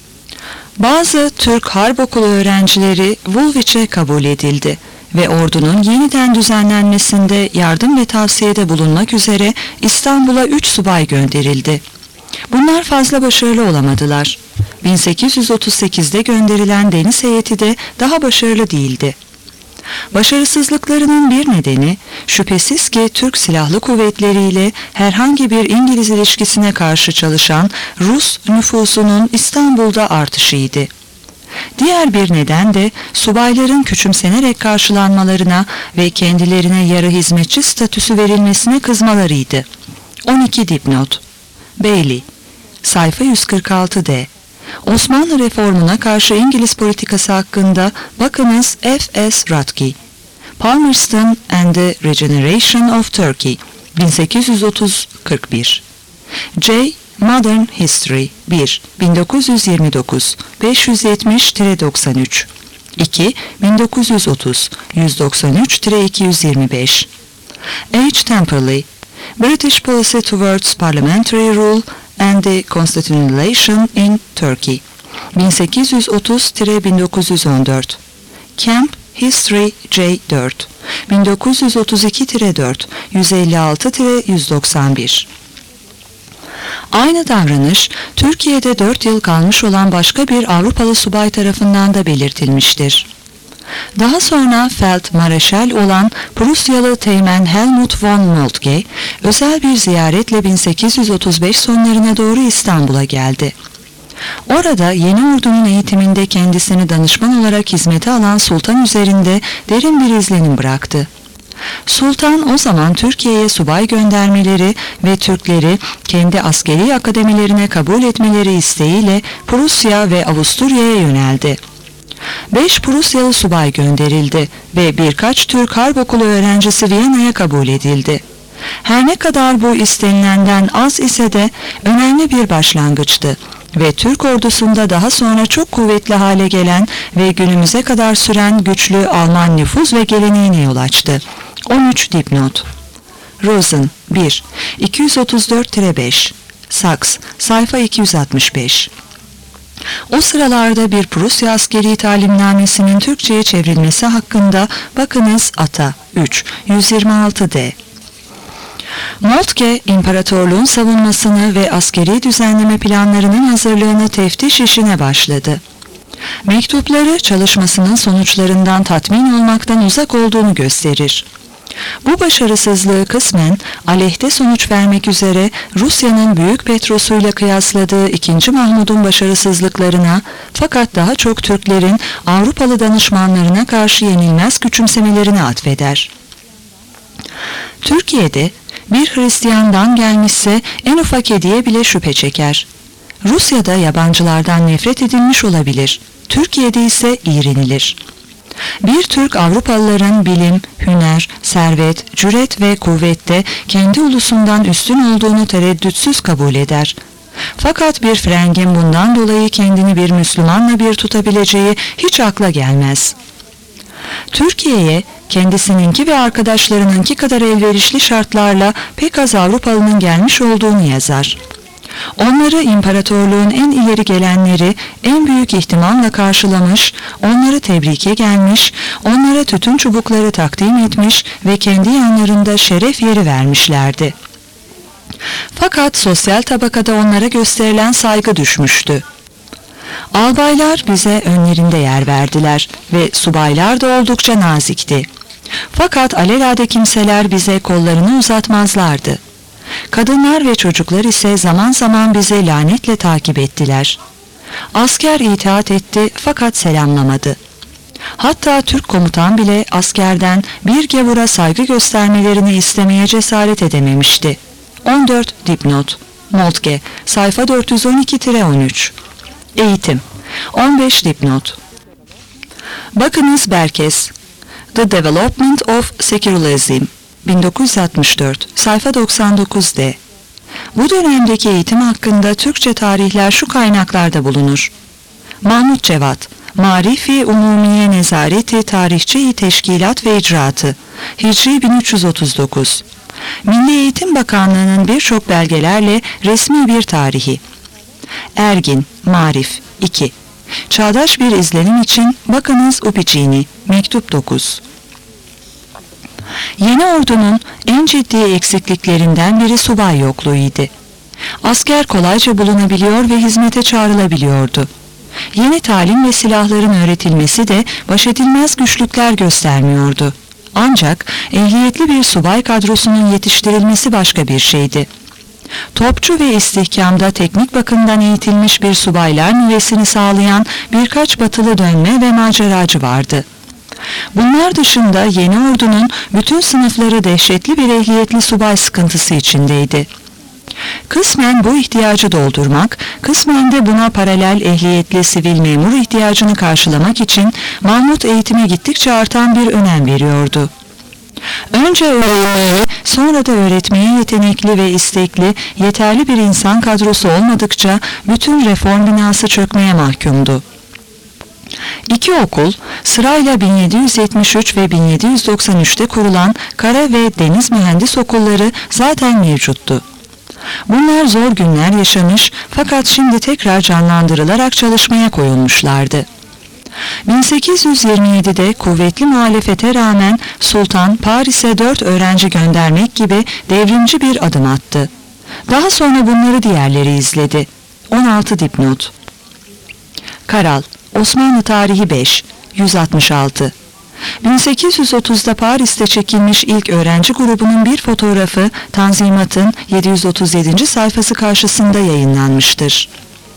Bazı Türk Harp Okulu öğrencileri Woolwich'e kabul edildi ve ordunun yeniden düzenlenmesinde yardım ve tavsiyede bulunmak üzere İstanbul'a üç subay gönderildi. Bunlar fazla başarılı olamadılar. bin sekiz yüz otuz sekizde gönderilen deniz heyeti de daha başarılı değildi. Başarısızlıklarının bir nedeni şüphesiz ki Türk Silahlı Kuvvetleri ile herhangi bir İngiliz ilişkisine karşı çalışan Rus nüfusunun İstanbul'da artışıydı. Diğer bir neden de subayların küçümsenerek karşılanmalarına ve kendilerine yarı hizmetçi statüsü verilmesine kızmalarıydı. on iki dipnot. Bailey, sayfa yüz kırk altı D. Osmanlı reformuna karşı İngiliz politikası hakkında bakınız F S Rutke. Palmerston and the Regeneration of Turkey, bin sekiz yüz otuz kırk bir. J. Modern History bir, bin dokuz yüz yirmi dokuz, beş yüz yetmiş doksan üç. iki, bin dokuz yüz otuz, yüz doksan üç iki yüz yirmi beş. H. Temperley, British Policy Towards Parliamentary Rule and the Constitutionalization in Turkey, bin sekiz yüz otuz bin dokuz yüz on dört. Camp History J dört, bin dokuz yüz otuz iki dört, yüz elli altı yüz doksan bir. Aynı davranış, Türkiye'de dört yıl kalmış olan başka bir Avrupalı subay tarafından da belirtilmiştir. Daha sonra Feldmareşal olan Prusyalı Teğmen Helmut von Moltke, özel bir ziyaretle bin sekiz yüz otuz beş sonlarına doğru İstanbul'a geldi. Orada yeni ordunun eğitiminde kendisini danışman olarak hizmete alan Sultan üzerinde derin bir izlenim bıraktı. Sultan o zaman Türkiye'ye subay göndermeleri ve Türkleri kendi askeri akademilerine kabul etmeleri isteğiyle Prusya ve Avusturya'ya yöneldi. Beş Prusyalı subay gönderildi ve birkaç Türk harp okulu öğrencisi Viyana'ya kabul edildi. Her ne kadar bu istenilenden az ise de önemli bir başlangıçtı ve Türk ordusunda daha sonra çok kuvvetli hale gelen ve günümüze kadar süren güçlü Alman nüfuz ve geleneğine yol açtı. on üç dipnot. Rosen bir, iki yüz otuz dört beş. Sachs, sayfa iki yüz altmış beş. O sıralarda bir Prusya askeri talimnamesinin Türkçe'ye çevrilmesi hakkında bakınız Ata üç, yüz yirmi altı d. Moltke, imparatorluğun savunmasını ve askeri düzenleme planlarının hazırlığını teftiş işine başladı. Mektupları çalışmasının sonuçlarından tatmin olmaktan uzak olduğunu gösterir. Bu başarısızlığı kısmen aleyhte sonuç vermek üzere Rusya'nın Büyük Petros'uyla kıyasladığı ikinci. Mahmud'un başarısızlıklarına, fakat daha çok Türklerin Avrupalı danışmanlarına karşı yenilmez küçümsemelerine atfeder. Türkiye'de bir Hristiyandan gelmişse en ufak hediye bile şüphe çeker. Rusya'da yabancılardan nefret edilmiş olabilir, Türkiye'de ise iğrenilir. Bir Türk Avrupalıların bilim, hüner, servet, cüret ve kuvvette kendi ulusundan üstün olduğunu tereddütsüz kabul eder. Fakat bir Frengin bundan dolayı kendini bir Müslümanla bir tutabileceği hiç akla gelmez. Türkiye'ye kendisininki ve arkadaşlarınınki kadar elverişli şartlarla pek az Avrupalının gelmiş olduğunu yazar. Onları imparatorluğun en ileri gelenleri en büyük ihtimamla karşılamış, onları tebrike gelmiş, onlara tütün çubukları takdim etmiş ve kendi yanlarında şeref yeri vermişlerdi. Fakat sosyal tabakada onlara gösterilen saygı düşmüştü. Albaylar bize önlerinde yer verdiler ve subaylar da oldukça nazikti. Fakat alelade kimseler bize kollarını uzatmazlardı. Kadınlar ve çocuklar ise zaman zaman bizi lanetle takip ettiler. Asker itaat etti fakat selamlamadı. Hatta Türk komutan bile askerden bir gavura saygı göstermelerini istemeye cesaret edememişti. on dört dipnot. Moltke, sayfa dört yüz on iki on üç. Eğitim. on beş dipnot. Bakınız Berkes. The Development of Secularism. bin dokuz yüz altmış dört, sayfa doksan dokuz d. Bu dönemdeki eğitim hakkında Türkçe tarihler şu kaynaklarda bulunur. Mahmut Cevat, Marifi Umumiye Nezareti Tarihçi-i Teşkilat ve İcraatı, Hicri bin üç yüz otuz dokuz. Milli Eğitim Bakanlığı'nın birçok belgelerle resmi bir tarihi. Ergin, Marif iki. Çağdaş bir izlenim için bakınız Upicini, mektup dokuz. Yeni ordunun en ciddi eksikliklerinden biri subay yokluğuydu. Asker kolayca bulunabiliyor ve hizmete çağrılabiliyordu. Yeni talim ve silahların öğretilmesi de baş edilmez güçlükler göstermiyordu. Ancak ehliyetli bir subay kadrosunun yetiştirilmesi başka bir şeydi. Topçu ve istihkamda teknik bakımdan eğitilmiş bir subaylar nüvesini sağlayan birkaç batılı dönme ve maceracı vardı. Bunlar dışında yeni ordunun bütün sınıfları dehşetli bir ehliyetli subay sıkıntısı içindeydi. Kısmen bu ihtiyacı doldurmak, kısmen de buna paralel ehliyetli sivil memur ihtiyacını karşılamak için Mahmut eğitime gittikçe artan bir önem veriyordu. Önce öğrenmeye, sonra da öğretmeye yetenekli ve istekli, yeterli bir insan kadrosu olmadıkça bütün reform binası çökmeye mahkumdu. İki okul, sırayla bin yedi yüz yetmiş üç ve bin yedi yüz doksan üçte kurulan kara ve deniz mühendis okulları zaten mevcuttu. Bunlar zor günler yaşamış fakat şimdi tekrar canlandırılarak çalışmaya koyulmuşlardı. bin sekiz yüz yirmi yedide kuvvetli muhalefete rağmen Sultan Paris'e dört öğrenci göndermek gibi devrimci bir adım attı. Daha sonra bunları diğerleri izledi. on altı dipnot. Karal, Osmanlı Tarihi beş, yüz altmış altı. bin sekiz yüz otuzda Paris'te çekilmiş ilk öğrenci grubunun bir fotoğrafı Tanzimat'ın yedi yüz otuz yedinci sayfası karşısında yayınlanmıştır.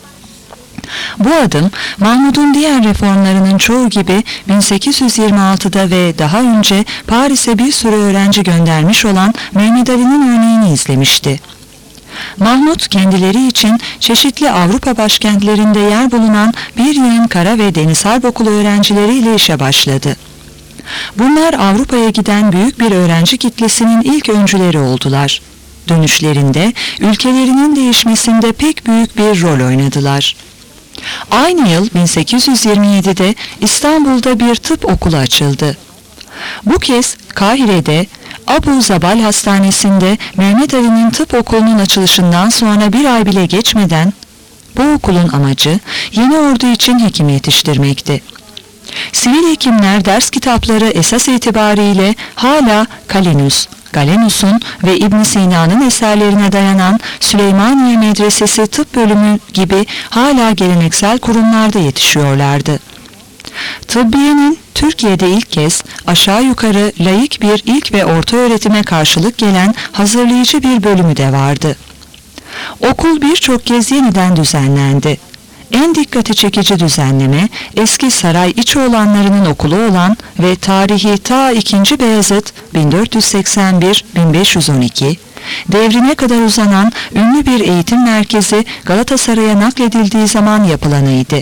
Bu adım, Mahmud'un diğer reformlarının çoğu gibi bin sekiz yüz yirmi altıda ve daha önce Paris'e bir sürü öğrenci göndermiş olan Mehmed Ali'nin örneğini izlemişti. Mahmud kendileri için çeşitli Avrupa başkentlerinde yer bulunan bir yığın kara ve deniz harp okulu öğrencileriyle işe başladı. Bunlar Avrupa'ya giden büyük bir öğrenci kitlesinin ilk öncüleri oldular. Dönüşlerinde ülkelerinin değişmesinde pek büyük bir rol oynadılar. Aynı yıl bin sekiz yüz yirmi yedide İstanbul'da bir tıp okulu açıldı. Bu kez Kahire'de Abu Zabal Hastanesi'nde Mehmed Ali'nin tıp okulunun açılışından sonra bir ay bile geçmeden bu okulun amacı yeni ordu için hekim yetiştirmekti. Sivil hekimler ders kitapları esas itibariyle hala Kalinus, Galenus'un ve İbn Sina'nın eserlerine dayanan Süleymaniye Medresesi Tıp Bölümü gibi hala geleneksel kurumlarda yetişiyorlardı. Tıbbiyenin Türkiye'de ilk kez aşağı yukarı laik bir ilk ve orta öğretime karşılık gelen hazırlayıcı bir bölümü de vardı. Okul birçok kez yeniden düzenlendi. En dikkati çekici düzenleme, eski saray İçoğlanlarının okulu olan ve tarihi ta ikinci. Beyazıt bin dört yüz seksen bir - bin beş yüz on iki, devrine kadar uzanan ünlü bir eğitim merkezi Galatasaray'a nakledildiği zaman yapılanıydı.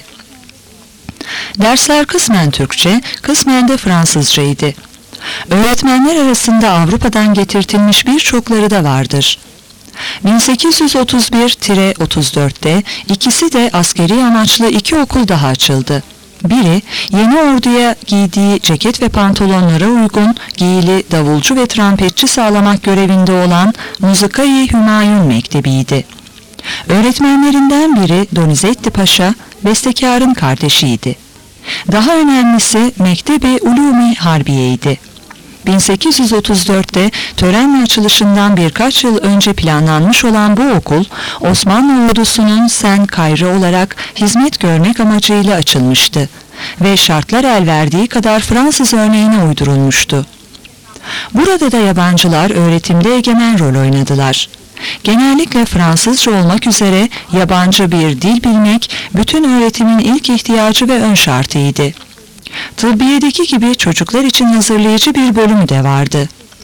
Dersler kısmen Türkçe, kısmen de Fransızcaydı. Öğretmenler arasında Avrupa'dan getirtilmiş birçokları da vardır. bin sekiz yüz otuz bir - otuz dörtte ikisi de askeri amaçlı iki okul daha açıldı. Biri, yeni orduya giydiği ceket ve pantolonlara uygun giyili davulcu ve trampetçi sağlamak görevinde olan Muzıkai Hümayun Mektebi'ydi. Öğretmenlerinden biri Donizetti Paşa, bestekarın kardeşiydi. Daha önemlisi Mektebi Ulûm-i Harbiye'ydi. bin sekiz yüz otuz dörtte törenle açılışından birkaç yıl önce planlanmış olan bu okul, Osmanlı ordusunun sen kayrı olarak hizmet görmek amacıyla açılmıştı ve şartlar el verdiği kadar Fransız örneğine uydurulmuştu. Burada da yabancılar öğretimde egemen rol oynadılar. Genellikle Fransızca olmak üzere yabancı bir dil bilmek bütün öğretimin ilk ihtiyacı ve ön şartıydı. Tıbbiyedeki gibi çocuklar için hazırlayıcı bir bölümü de vardı.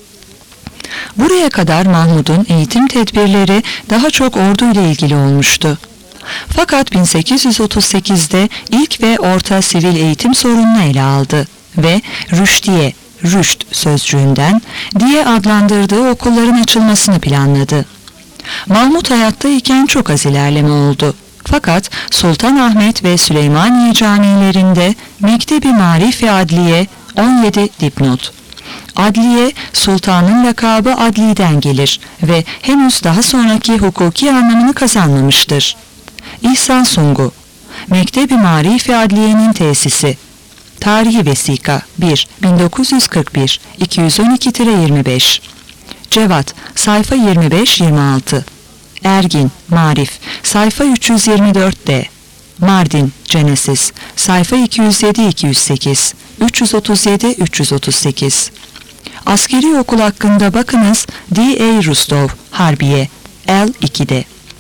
Buraya kadar Mahmud'un eğitim tedbirleri daha çok orduyla ilgili olmuştu. Fakat bin sekiz yüz otuz sekizde ilk ve orta sivil eğitim sorununu ele aldı ve Rüşdiye, Rüşt sözcüğünden diye adlandırdığı okulların açılmasını planladı. Mahmud hayattayken çok az ilerleme oldu. Fakat Sultanahmet ve Süleymaniye camilerinde Mektebi Marif-i Adliye on yedi dipnot. Adliye, sultanın lakabı adliden gelir ve henüz daha sonraki hukuki anlamını kazanmamıştır. İhsan Sungu, Mektebi Marif-i Adliye'nin tesisi. Tarihi Vesika bir bin dokuz yüz kırk bir iki yüz on iki - yirmi beş. Cevat, sayfa yirmi beş yirmi altı. Ergin, Marif, sayfa üç yüz yirmi dört D. Mardin, Genesis, sayfa iki yüz yedi iki yüz sekiz, üç yüz otuz yedi üç yüz otuz sekiz. Askeri okul hakkında bakınız D A Rustov, Harbiye, L iki'de.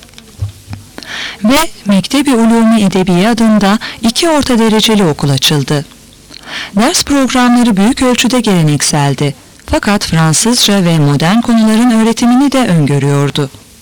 Ve Mektebi Ulûm-i Edebiye adında iki orta dereceli okul açıldı. Ders programları büyük ölçüde gelenekseldi. Fakat Fransızca ve modern konuların öğretimini de öngörüyordu.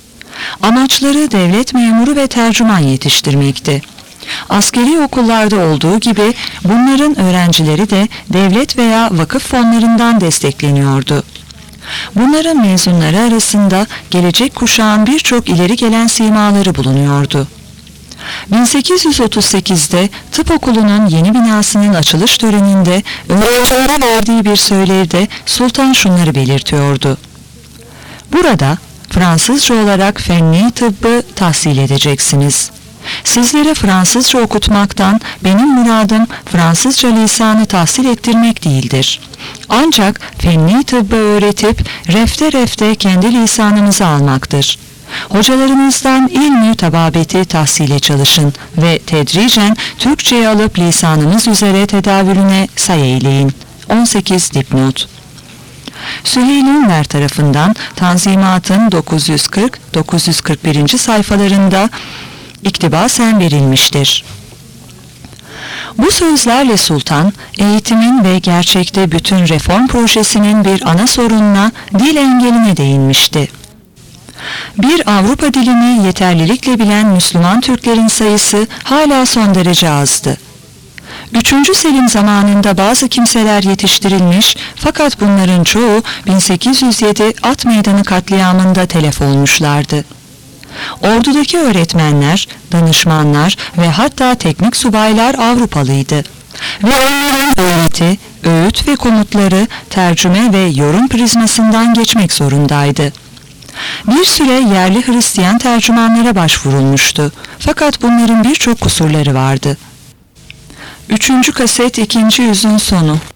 Amaçları devlet memuru ve tercüman yetiştirmekti. Askeri okullarda olduğu gibi bunların öğrencileri de devlet veya vakıf fonlarından destekleniyordu. Bunların mezunları arasında gelecek kuşağın birçok ileri gelen simaları bulunuyordu. bin sekiz yüz otuz sekizde tıp okulunun yeni binasının açılış töreninde öğrencilere verdiği bir söylevde Sultan şunları belirtiyordu. Burada Fransızca olarak fenni tıbbı tahsil edeceksiniz. Sizlere Fransızca okutmaktan benim muradım Fransızca lisanı tahsil ettirmek değildir. Ancak fenni tıbbı öğretip refte refte kendi lisanımızı almaktır. Hocalarınızdan ilmi tababeti tahsile çalışın ve tedricen Türkçe'yi alıp lisanımız üzere tedavülüne say eyleyin. on sekiz dipnot. Süheyl Ünver tarafından Tanzimat'ın dokuz yüz kırk dokuz yüz kırk bir. sayfalarında iktibasen verilmiştir. Bu sözlerle sultan, eğitimin ve gerçekte bütün reform projesinin bir ana sorununa, dil engeline değinmişti. Bir Avrupa dilini yeterlilikle bilen Müslüman Türklerin sayısı hala son derece azdı. Üçüncü Selim zamanında bazı kimseler yetiştirilmiş fakat bunların çoğu bin sekiz yüz yedi At Meydanı katliamında telef olmuşlardı. Ordudaki öğretmenler, danışmanlar ve hatta teknik subaylar Avrupalıydı. Ve onların öğreti, öğüt ve komutları tercüme ve yorum prizmasından geçmek zorundaydı. Bir süre yerli Hristiyan tercümanlara başvurulmuştu. Fakat bunların birçok kusurları vardı. Üçüncü kaset ikinci yüzün sonu.